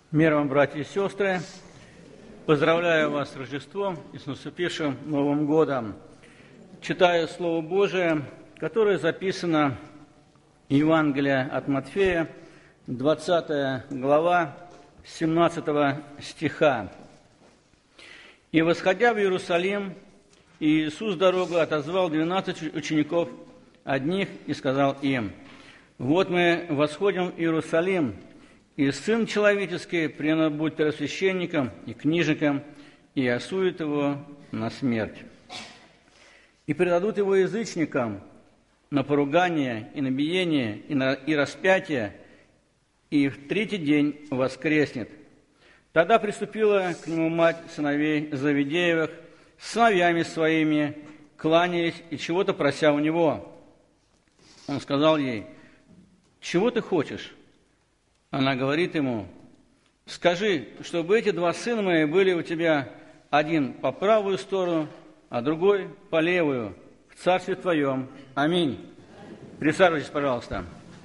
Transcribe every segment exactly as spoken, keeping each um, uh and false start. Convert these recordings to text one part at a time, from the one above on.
Мир вам, братья и сестры! Поздравляю вас с Рождеством и с наступившим Новым годом. Читаю Слово Божие, которое записано в Евангелии от Матфея, двадцатая глава, семнадцатого стиха. «И, восходя в Иерусалим, Иисус дорогу отозвал двенадцать учеников одних и сказал им: „Вот мы восходим в Иерусалим, и Сын Человеческий предан будет первосвященникам и книжникам, и осудят его на смерть. И предадут его язычникам на поругание, и на биение, и на и распятие, и в третий день воскреснет. Тогда приступила к нему мать сыновей Завидеевых с сыновьями своими, кланялись и чего-то прося у него. Он сказал ей: „Чего ты хочешь?“ Она говорит ему: „Скажи, чтобы эти два сына мои были у тебя, один по правую сторону, а другой по левую, в царстве твоем. Аминь“». Присаживайтесь, пожалуйста.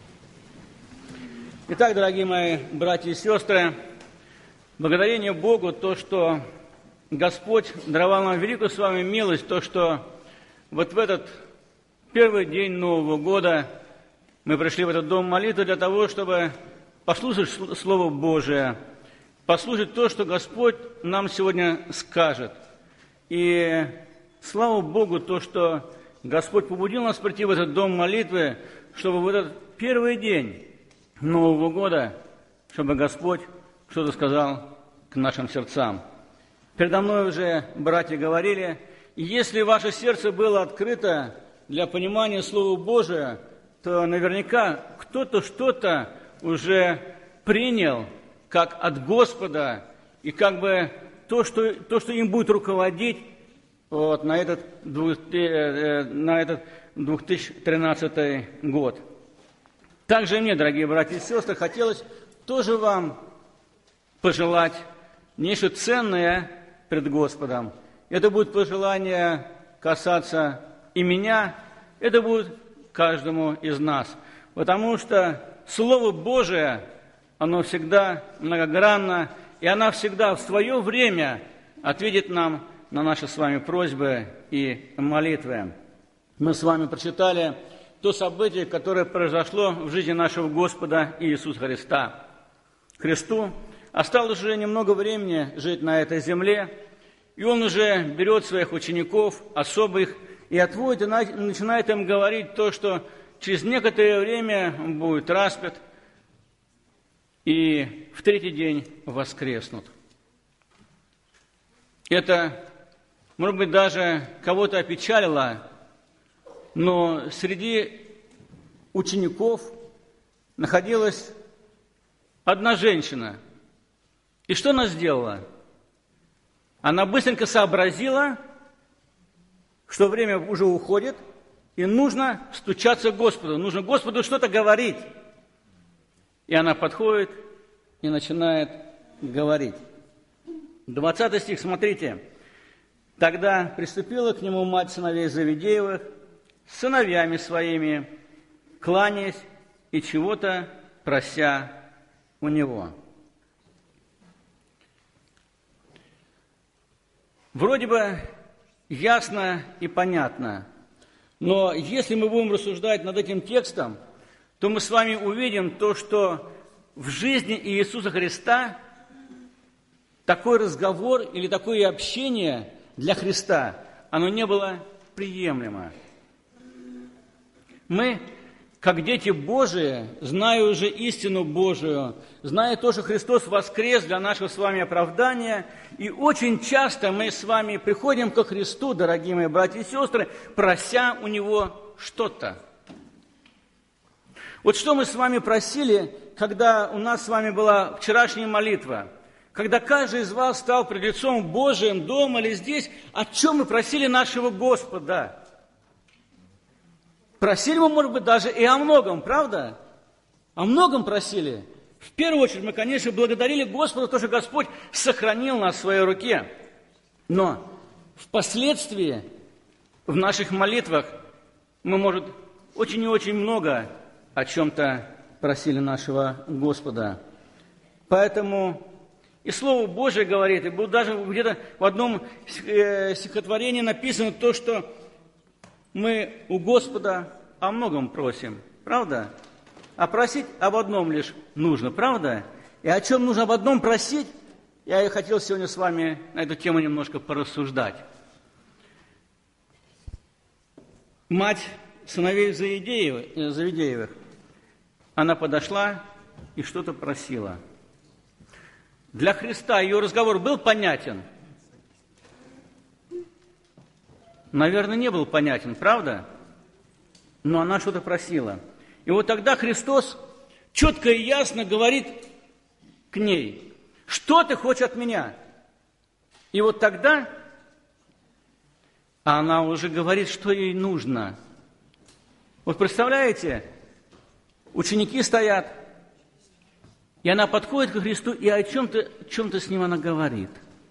Итак, дорогие мои братья и сестры, благодарение Богу, то, что Господь даровал нам великую с вами милость, то, что вот в этот первый день Нового года мы пришли в этот дом молитвы для того, чтобы послушать Слово Божие, послушать то, что Господь нам сегодня скажет. И слава Богу, то, что Господь побудил нас прийти в этот дом молитвы, чтобы в этот первый день Нового года, чтобы Господь что-то сказал к нашим сердцам. Передо мной уже братья говорили, если ваше сердце было открыто для понимания Слова Божия, то наверняка кто-то что-то уже принял как от Господа, и как бы то, что, то, что им будет руководить вот, на этот, на этот две тысячи тринадцатый год. Также мне, дорогие братья и сестры, хотелось тоже вам пожелать нечто ценное пред Господом. Это будет пожелание касаться и меня, это будет каждому из нас, потому что Слово Божие, оно всегда многогранно, и оно всегда в свое время ответит нам на наши с вами просьбы и молитвы. Мы с вами прочитали то событие, которое произошло в жизни нашего Господа Иисуса Христа. Христу осталось уже немного времени жить на этой земле, и Он уже берет своих учеников, особых, и отводит, и начинает им говорить то, что через некоторое время он будет распят, и в третий день воскреснут. Это, может быть, даже кого-то опечалило, но среди учеников находилась одна женщина. И что она сделала? Она быстренько сообразила, что время уже уходит, и нужно стучаться к Господу, нужно Господу что-то говорить. И она подходит и начинает говорить. двадцатый стих, смотрите. «Тогда приступила к нему мать сыновей Завидеевых с сыновьями своими, кланяясь и чего-то прося у него». Вроде бы ясно и понятно. Но если мы будем рассуждать над этим текстом, то мы с вами увидим то, что в жизни Иисуса Христа такой разговор или такое общение для Христа, оно не было приемлемо. Мы, как дети Божии, зная уже истину Божию, зная то, что Христос воскрес для нашего с вами оправдания, и очень часто мы с вами приходим ко Христу, дорогие мои братья и сестры, прося у Него что-то. Вот что мы с вами просили, когда у нас с вами была вчерашняя молитва, когда каждый из вас стал пред лицом Божиим дома или здесь, о чем мы просили нашего Господа? Просили мы, может быть, даже и о многом, правда? О многом просили. В первую очередь мы, конечно, благодарили Господа, то, что Господь сохранил нас в своей руке. Но впоследствии в наших молитвах мы, может, очень и очень много о чем-то просили нашего Господа. Поэтому И Слово Божие говорит, и даже где-то в одном стихотворении написано то, что мы у Господа о многом просим, правда? А просить об одном лишь нужно, правда? И о чем нужно об одном просить, я и хотел сегодня с вами на эту тему немножко порассуждать. Мать сыновей Завидеевых, она подошла и что-то просила. Для Христа ее разговор был понятен? Наверное, не был понятен, правда? Но она что-то просила. И вот тогда Христос четко и ясно говорит к ней: что ты хочешь от меня? И вот тогда она уже говорит, что ей нужно. Вот представляете, ученики стоят, и она подходит к Христу, и о чем-то, о чем-то с ним она говорит.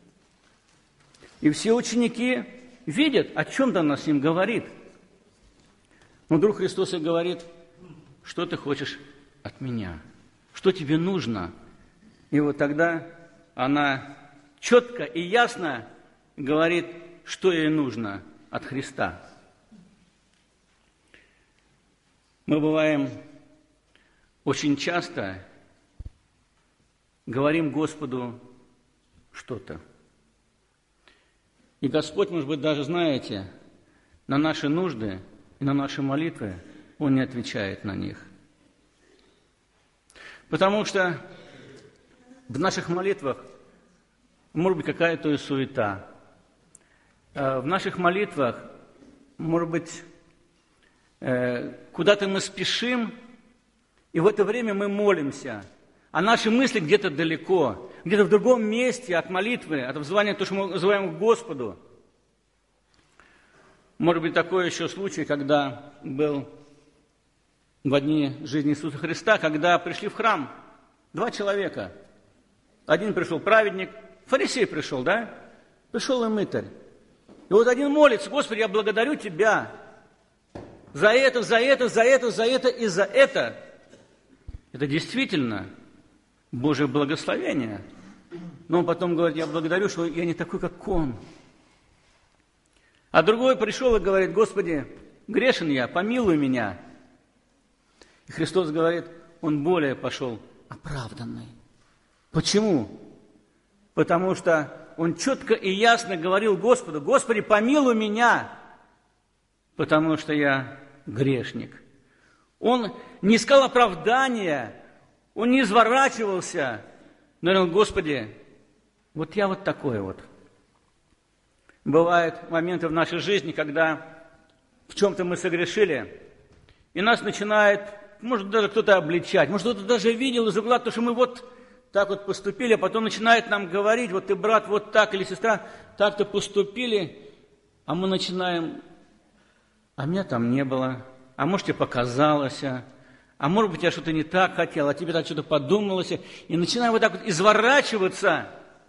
И все ученики видят, о чем-то она с ним говорит. Но вдруг Христос ей говорит: что ты хочешь от меня? Что тебе нужно? И вот тогда она четко и ясно говорит, что ей нужно от Христа. Мы бываем очень часто, говорим Господу что-то. И Господь, может быть, даже, знаете, на наши нужды и на наши молитвы Он не отвечает на них. Потому что в наших молитвах может быть какая-то и суета. В наших молитвах, может быть, куда-то мы спешим, и в это время мы молимся, а наши мысли где-то далеко, где-то в другом месте от молитвы, от взывания, то, что мы называем к Господу. Может быть, такой еще случай, когда был в дни жизни Иисуса Христа, когда пришли в храм два человека. Один пришел праведник, фарисей пришел, да? Пришел и мытарь. И вот один молится: Господи, я благодарю Тебя за это, за это, за это, за это и за это. Это действительно Божие благословение. Но он потом говорит: я благодарю, что я не такой, как он. А другой пришел и говорит: Господи, грешен я, помилуй меня. И Христос говорит: он более пошел оправданный. Почему? Потому что он четко и ясно говорил Господу: Господи, помилуй меня, потому что я грешник. Он не искал оправдания, он не изворачивался, но говорил: Господи, вот я вот такой вот. Бывают моменты в нашей жизни, когда в чем-то мы согрешили, и нас начинает, может, даже кто-то обличать, может, кто-то даже видел из угла, то, что мы вот так вот поступили, а потом начинает нам говорить: вот ты, брат, вот так, или сестра, так-то поступили, а мы начинаем: а меня там не было, а может, тебе показалось, а может быть, я что-то не так хотел, а тебе так что-то подумалось, и начинаем вот так вот изворачиваться.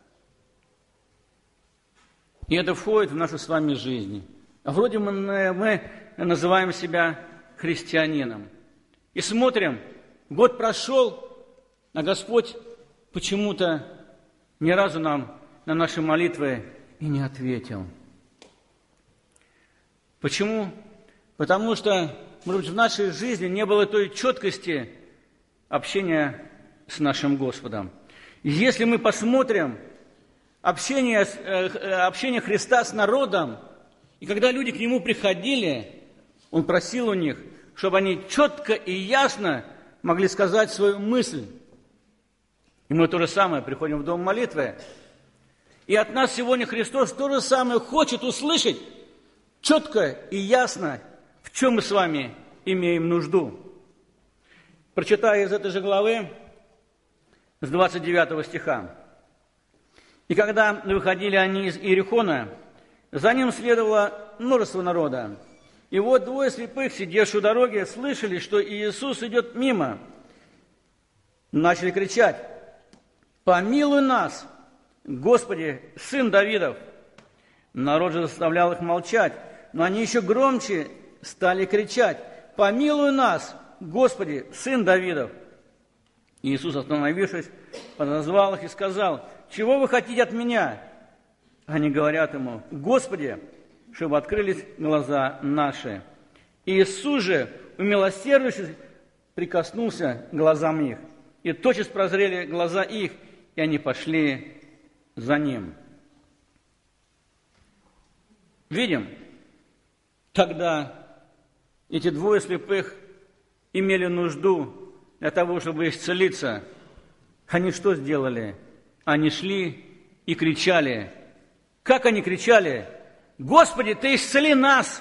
И это входит в нашу с вами жизнь. А вроде мы, мы называем себя христианином. И смотрим, год прошел, а Господь почему-то ни разу нам на наши молитвы и не ответил. Почему? Потому что, может быть, в нашей жизни не было той четкости общения с нашим Господом. И если мы посмотрим общение, общение Христа с народом, и когда люди к Нему приходили, Он просил у них, чтобы они четко и ясно могли сказать свою мысль. И мы то же самое приходим в дом молитвы. И от нас сегодня Христос то же самое хочет услышать четко и ясно, в чем мы с вами имеем нужду. Прочитаю из этой же главы, с двадцать девятого стиха. «И когда выходили они из Иерихона, за ним следовало множество народа. И вот двое слепых, сидевшие у дороги, слышали, что Иисус идет мимо. Начали кричать: «Помилуй нас, Господи, Сын Давидов!» Народ же заставлял их молчать, но они еще громче стали кричать: «Помилуй нас, Господи, Сын Давидов!» Иисус, остановившись, подозвал их и сказал: «Чего вы хотите от меня?» Они говорят ему: «Господи, чтобы открылись глаза наши». Иисус же, умилосердившись, прикоснулся к глазам их, и тотчас прозрели глаза их, и они пошли за ним. Видим, тогда эти двое слепых имели нужду для того, чтобы исцелиться. Они что сделали? Они шли и кричали. Как они кричали? «Господи, Ты исцели нас!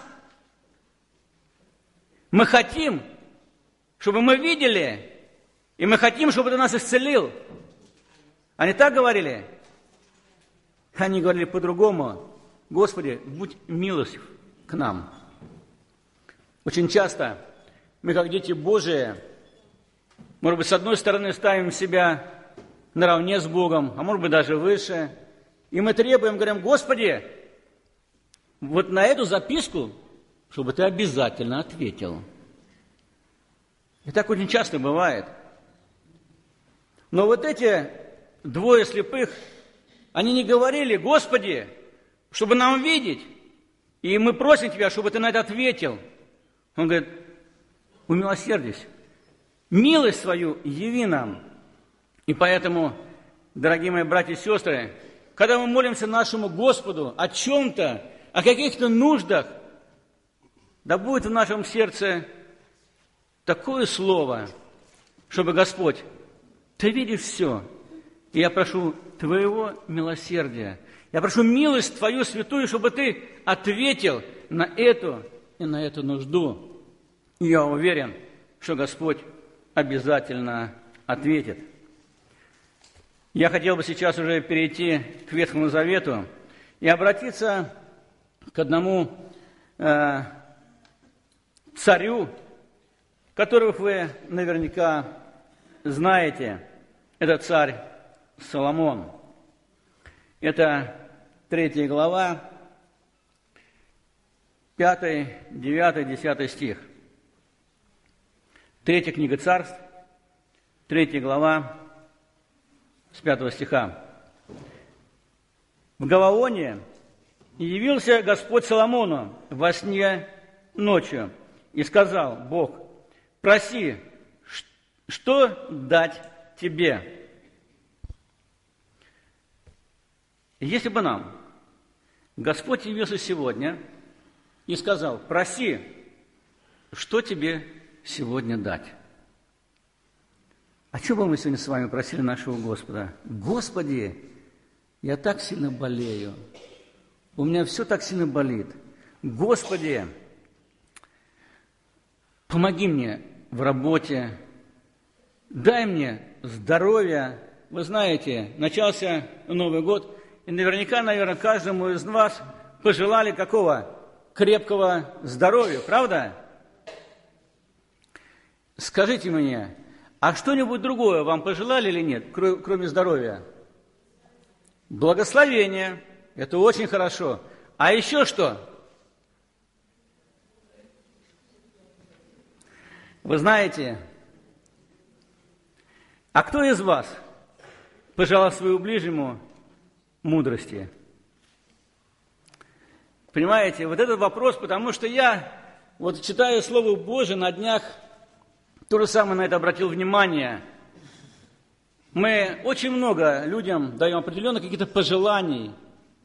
Мы хотим, чтобы мы видели, и мы хотим, чтобы Ты нас исцелил». Они так говорили? Они говорили по-другому: «Господи, будь милостив к нам». Очень часто мы, как дети Божии, может быть, с одной стороны ставим себя наравне с Богом, а может быть, даже выше, и мы требуем, говорим: «Господи, вот на эту записку, чтобы Ты обязательно ответил». И так очень часто бывает. Но вот эти двое слепых, они не говорили: «Господи, чтобы нам видеть, и мы просим Тебя, чтобы Ты на это ответил». Он говорит: «Умилосердись, милость свою яви нам». И поэтому, дорогие мои братья и сестры, когда мы молимся нашему Господу о чем-то, о каких-то нуждах, да будет в нашем сердце такое слово, чтобы: «Господь, Ты видишь все, и я прошу Твоего милосердия, я прошу милость Твою святую, чтобы Ты ответил на эту и на эту нужду». И я уверен, что Господь обязательно ответит. Я хотел бы сейчас уже перейти к Ветхому Завету и обратиться к одному э, царю, которых вы наверняка знаете. Это царь Соломон. Это третья глава, пятый, девятый, десятый стих. Третья книга Царств, третья глава, с пятого стиха. «В Гаваоне явился Господь Соломону во сне ночью, и сказал Бог: проси, что дать тебе». Если бы нам Господь явился сегодня и сказал: проси, что тебе сегодня дать? А что бы мы сегодня с вами просили нашего Господа? Господи, я так сильно болею, у меня все так сильно болит. Господи, помоги мне в работе, дай мне здоровья. Вы знаете, начался Новый год, и наверняка, наверное, каждому из вас пожелали какого? Крепкого здоровья, правда? Скажите мне, а что-нибудь другое вам пожелали или нет, кроме здоровья? Благословение, это очень хорошо. А еще что? Вы знаете, а кто из вас пожелал своему ближнему мудрости? Понимаете, вот этот вопрос, потому что я вот читаю Слово Божие на днях, то же самое на это обратил внимание. Мы очень много людям даем определенно какие-то пожелания,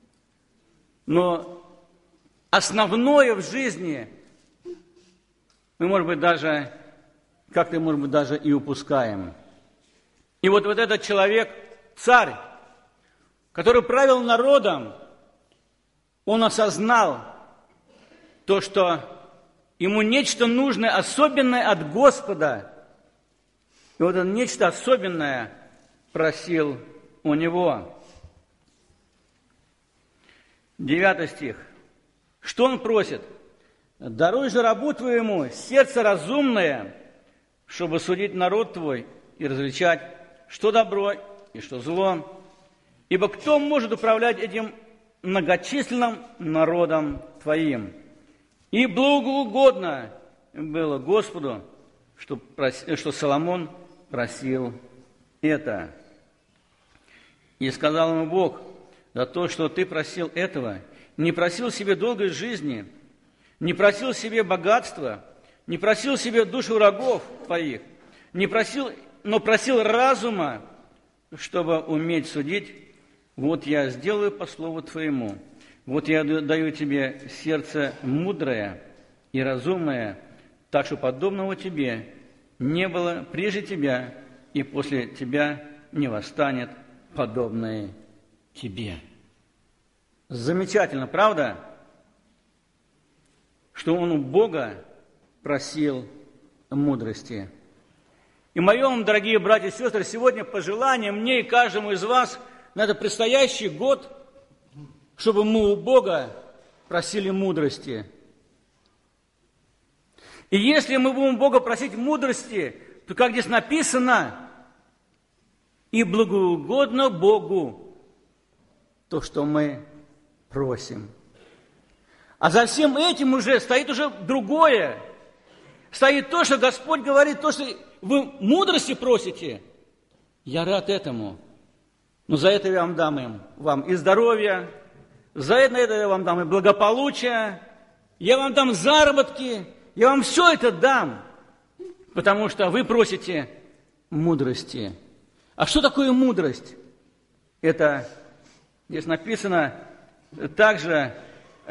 но основное в жизни мы, может быть, даже как-то, может быть, даже и упускаем. И вот, вот этот человек, царь, который правил народом, он осознал то, что ему нечто нужное, особенное от Господа. И вот он нечто особенное просил у него. Девятый стих. Что он просит? «Даруй же рабу твоему сердце разумное, чтобы судить народ твой и различать, что добро и что зло. Ибо кто может управлять этим многочисленным народом твоим? И благоугодно было Господу, что, прос... что Соломон просил это. И сказал ему Бог: за то, что ты просил этого, не просил себе долгой жизни, не просил себе богатства, не просил себе душу врагов твоих, не просил, но просил разума, чтобы уметь судить, вот я сделаю по слову твоему. Вот я даю тебе сердце мудрое и разумное, так что подобного тебе не было прежде тебя, и после тебя не восстанет подобное тебе. Замечательно, правда? Что он у Бога просил мудрости. И мое вам, дорогие братья и сестры, сегодня пожелание мне и каждому из вас на этот предстоящий год, чтобы мы у Бога просили мудрости. И если мы будем у Бога просить мудрости, то, как здесь написано, и благоугодно Богу то, что мы просим. А за всем этим уже стоит уже другое. Стоит то, что Господь говорит, то, что вы мудрости просите. Я рад этому. Но за это я вам дам им, вам и здоровье, за это я вам дам и благополучие, я вам дам заработки, я вам все это дам, потому что вы просите мудрости. А что такое мудрость? Это здесь написано также э,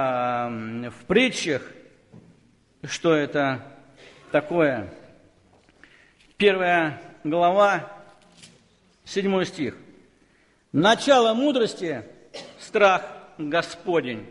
в притчах, что это такое. Первая глава, седьмой стих. Начало мудрости – страх Господень.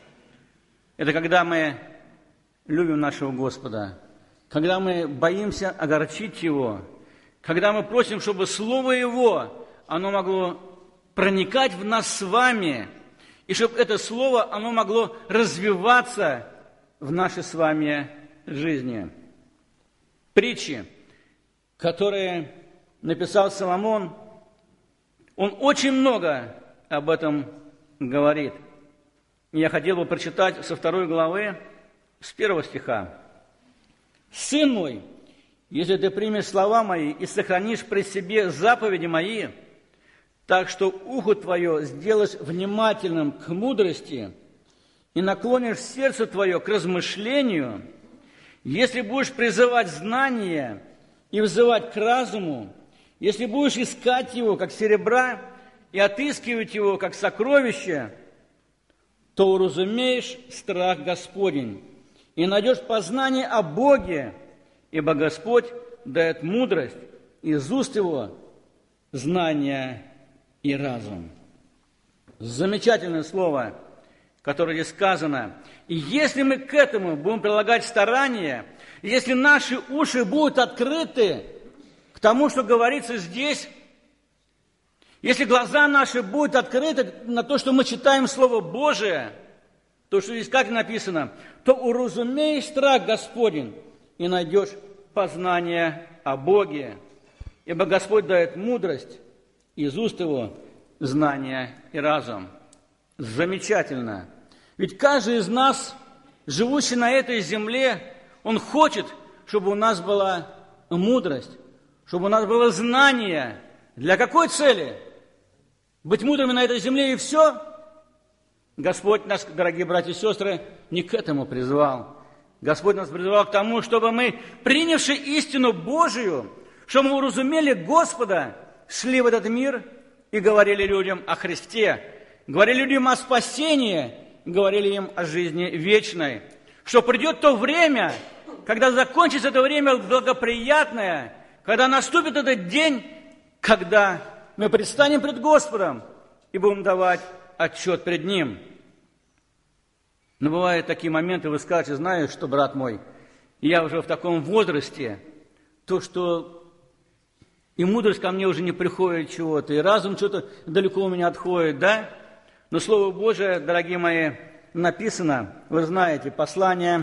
Это когда мы любим нашего Господа, когда мы боимся огорчить Его, когда мы просим, чтобы Слово Его, оно могло проникать в нас с вами, и чтобы это Слово, оно могло развиваться в нашей с вами жизни. Притчи, которые написал Соломон, он очень много об этом говорит. Я хотел бы прочитать со второй главы, с первого стиха. «Сын мой, если ты примешь слова мои и сохранишь при себе заповеди мои, так что ухо твое сделаешь внимательным к мудрости и наклонишь сердце твое к размышлению, если будешь призывать знание и взывать к разуму, если будешь искать его, как серебра, и отыскивать его, как сокровище, то уразумеешь страх Господень и найдешь познание о Боге, ибо Господь дает мудрость, из уст его знание и разум». Замечательное слово, которое здесь сказано. И если мы к этому будем прилагать старания, если наши уши будут открыты к тому, что говорится здесь, если глаза наши будут открыты на то, что мы читаем Слово Божие, то, что здесь как написано, то уразумеешь страх Господень и найдешь познание о Боге, ибо Господь дает мудрость, из уст его знание и разум. Замечательно. Ведь каждый из нас, живущий на этой земле, он хочет, чтобы у нас была мудрость, чтобы у нас было знание. Для какой цели? Быть мудрыми на этой земле и все? Господь нас, дорогие братья и сестры, не к этому призвал. Господь нас призвал к тому, чтобы мы, принявши истину Божию, чтобы мы уразумели Господа, шли в этот мир и говорили людям о Христе, говорили людям о спасении, говорили им о жизни вечной. Что придет то время, когда закончится это время благоприятное, когда наступит этот день, когда мы предстанем пред Господом и будем давать отчет пред Ним. Но бывают такие моменты, вы скажете: знаешь что, брат мой, я уже в таком возрасте, то, что и мудрость ко мне уже не приходит чего-то, и разум что-то далеко у меня отходит, да? Но Слово Божие, дорогие мои, написано, вы знаете, послание,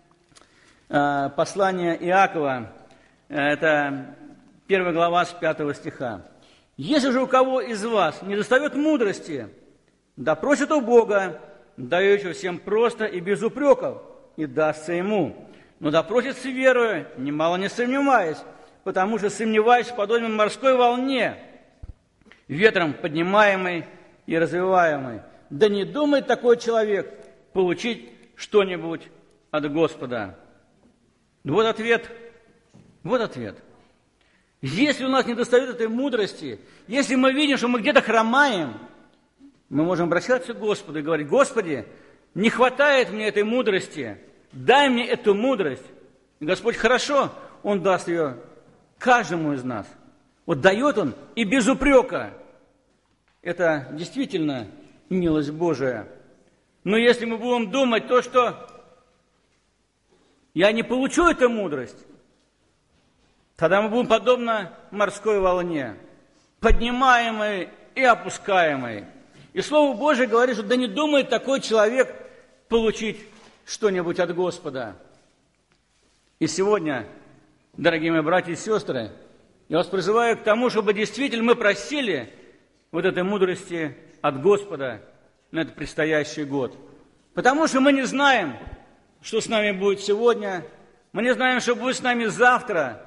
послание Иакова, это первая глава с пятого стиха. «Если же у кого из вас не достает мудрости, да просит у Бога, дающего всем просто и без упреков, и дастся ему. Но да просит с верою, немало не сомневаясь, потому что сомневаюсь подобен морской волне, ветром поднимаемой и развиваемой. Да не думает такой человек получить что-нибудь от Господа. Вот ответ. Вот ответ. Если у нас недостает этой мудрости, если мы видим, что мы где-то хромаем, мы можем обращаться к Господу и говорить: Господи, не хватает мне этой мудрости, дай мне эту мудрость. И Господь хорошо, Он даст ее каждому из нас. Вот дает Он и без упрека. Это действительно милость Божия. Но если мы будем думать то, что я не получу эту мудрость, тогда мы будем подобно морской волне, поднимаемой и опускаемой. И Слово Божие говорит, что да не думает такой человек получить что-нибудь от Господа. И сегодня, дорогие мои братья и сестры, я вас призываю к тому, чтобы действительно мы просили вот этой мудрости от Господа на этот предстоящий год. Потому что мы не знаем, что с нами будет сегодня, мы не знаем, что будет с нами завтра.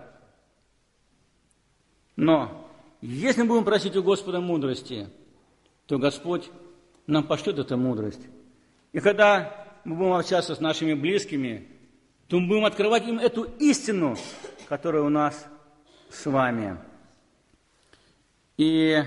Но если мы будем просить у Господа мудрости, то Господь нам пошлет эту мудрость. И когда мы будем общаться с нашими близкими, то мы будем открывать им эту истину, которая у нас с вами. И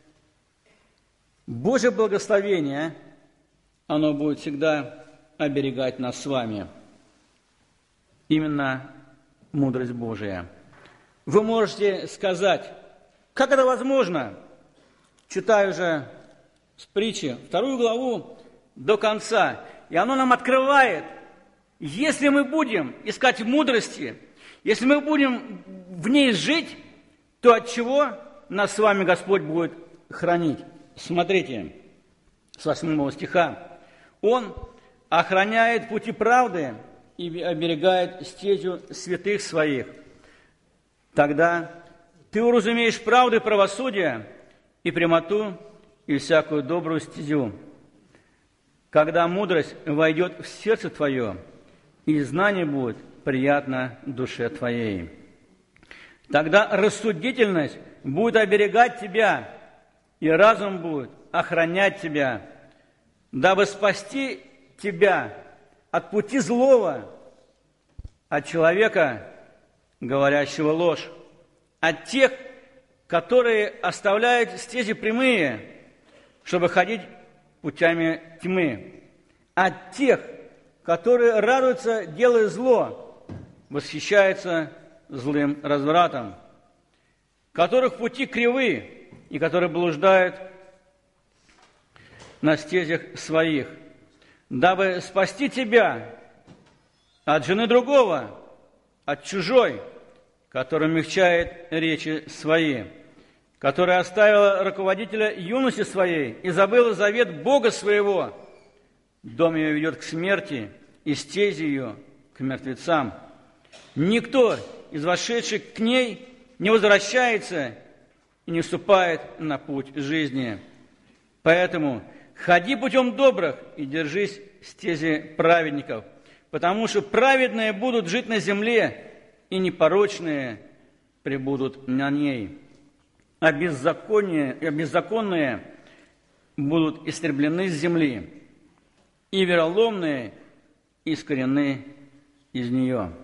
Божье благословение, оно будет всегда оберегать нас с вами. Именно мудрость Божия. Вы можете сказать: как это возможно? Читаю же с притчи вторую главу до конца, и оно нам открывает, если мы будем искать мудрости, если мы будем в ней жить, то от чего нас с вами Господь будет хранить? Смотрите, с восьмого стиха. Он охраняет пути правды и оберегает стезю святых своих. Тогда ты уразумеешь правду и правосудие, и прямоту, и всякую добрую стезю. Когда мудрость войдет в сердце твое, и знание будет приятно душе твоей. Тогда рассудительность будет оберегать тебя, и разум будет охранять тебя, дабы спасти тебя от пути злого, от человека, говорящего ложь, от тех, которые оставляют стези прямые, чтобы ходить путями тьмы, от тех, которые радуются, делая зло, восхищаются злым развратом, которых пути кривы и которые блуждают на стезях своих, дабы спасти тебя от жены другого, от чужой, который умягчает речи свои, которая оставила руководителя юности своей и забыла завет Бога своего. Дом ее ведет к смерти, и стези ее к мертвецам. Никто из вошедших к ней не возвращается и не вступает на путь жизни. Поэтому ходи путем добрых и держись стези праведников, потому что праведные будут жить на земле, и непорочные пребудут на ней. А беззаконие, а беззаконные будут истреблены с земли, и вероломные искорены из нее.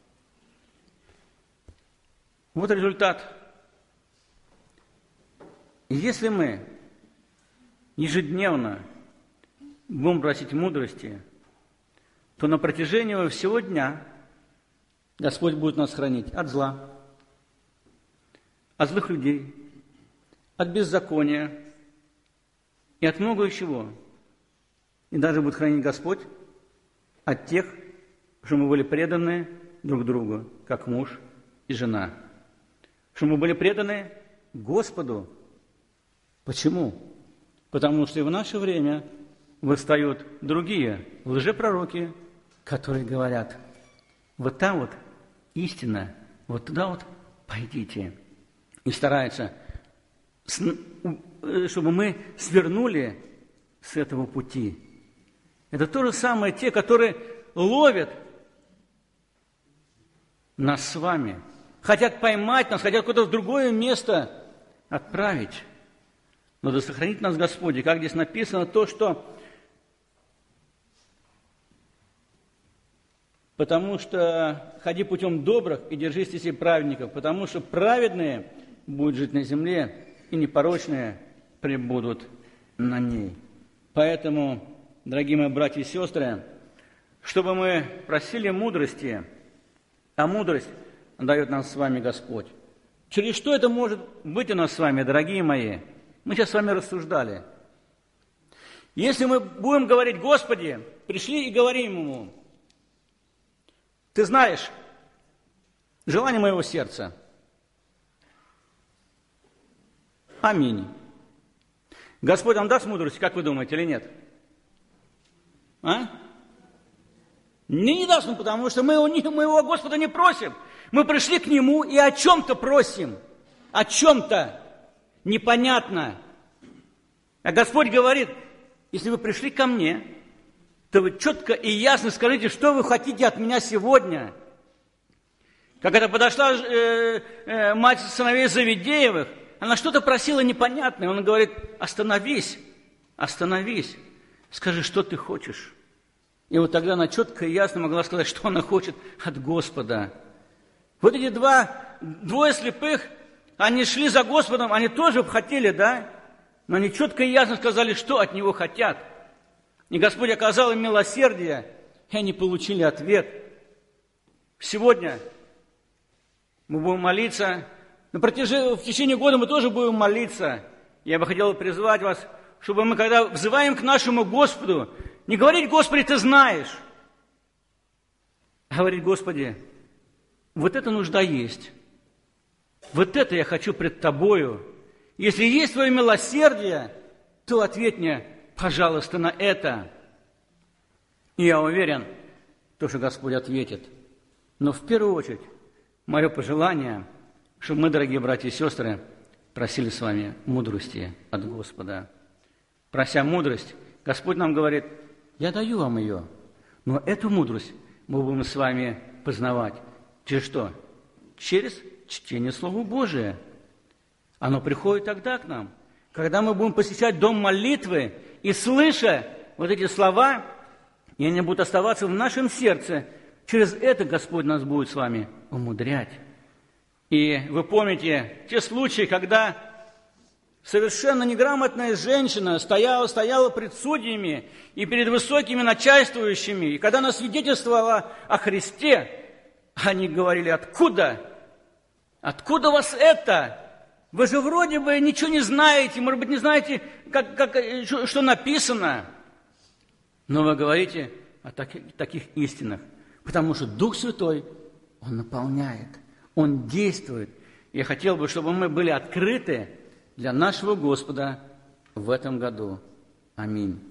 Вот результат. Если мы ежедневно будем просить мудрости, то на протяжении всего дня Господь будет нас хранить от зла, от злых людей, от беззакония и от многого чего. И даже будет хранить Господь от тех, что мы были преданы друг другу, как муж и жена. Что мы были преданы Господу. Почему? Потому что и в наше время восстают другие лжепророки, которые говорят: вот там вот истина, вот туда вот пойдите. И стараются, чтобы мы свернули с этого пути. Это то же самое те, которые ловят нас с вами хотят поймать нас, хотят куда-то в другое место отправить. Но да сохранит нас Господь. И как здесь написано, то, что потому что ходи путем добрых и держись стези праведников, потому что праведные будут жить на земле, и непорочные пребудут на ней. Поэтому, дорогие мои братья и сестры, чтобы мы просили мудрости, а мудрость дает нам с вами Господь. Через что это может быть у нас с вами, дорогие мои? Мы сейчас с вами рассуждали. Если мы будем говорить: Господи, пришли и говорим Ему: Ты знаешь желание моего сердца. Аминь. Господь нам даст мудрость, как вы думаете, или нет? А? Не, не даст, потому что мы у него, мы его Господа не просим. Мы пришли к Нему и о чем-то просим. О чем-то непонятно. А Господь говорит: если вы пришли ко мне, то вы четко и ясно скажите, что вы хотите от меня сегодня. Как это подошла э, э, мать сыновей Завидеевых, она что-то просила непонятное. Он говорит: остановись, остановись, скажи, что ты хочешь. И вот тогда она четко и ясно могла сказать, что она хочет от Господа. Вот эти два, двое слепых, они шли за Господом, они тоже хотели, да? Но они четко и ясно сказали, что от Него хотят. И Господь оказал им милосердие, и они получили ответ. Сегодня мы будем молиться. На протяжении, в течение года мы тоже будем молиться. Я бы хотел призвать вас, чтобы мы, когда взываем к нашему Господу, не говорить: Господи, Ты знаешь, а говорить: Господи, вот эта нужда есть. Вот это я хочу пред Тобою. Если есть Твое милосердие, то ответь мне, пожалуйста, на это. И я уверен, то, что Господь ответит. Но в первую очередь, мое пожелание, чтобы мы, дорогие братья и сестры, просили с вами мудрости от Господа. Прося мудрость, Господь нам говорит: я даю вам ее, но эту мудрость мы будем с вами познавать. Через что? Через чтение Слова Божия. Оно приходит тогда к нам, когда мы будем посещать дом молитвы и, слыша вот эти слова, и они будут оставаться в нашем сердце, через это Господь нас будет с вами умудрять. И вы помните те случаи, когда совершенно неграмотная женщина стояла, стояла пред судьями и перед высокими начальствующими, и когда она свидетельствовала о Христе, они говорили: откуда? Откуда у вас это? Вы же вроде бы ничего не знаете, может быть, не знаете, как, как, что написано. Но вы говорите о таких, таких истинах, потому что Дух Святой, Он наполняет, Он действует. Я хотел бы, чтобы мы были открыты для нашего Господа в этом году. Аминь.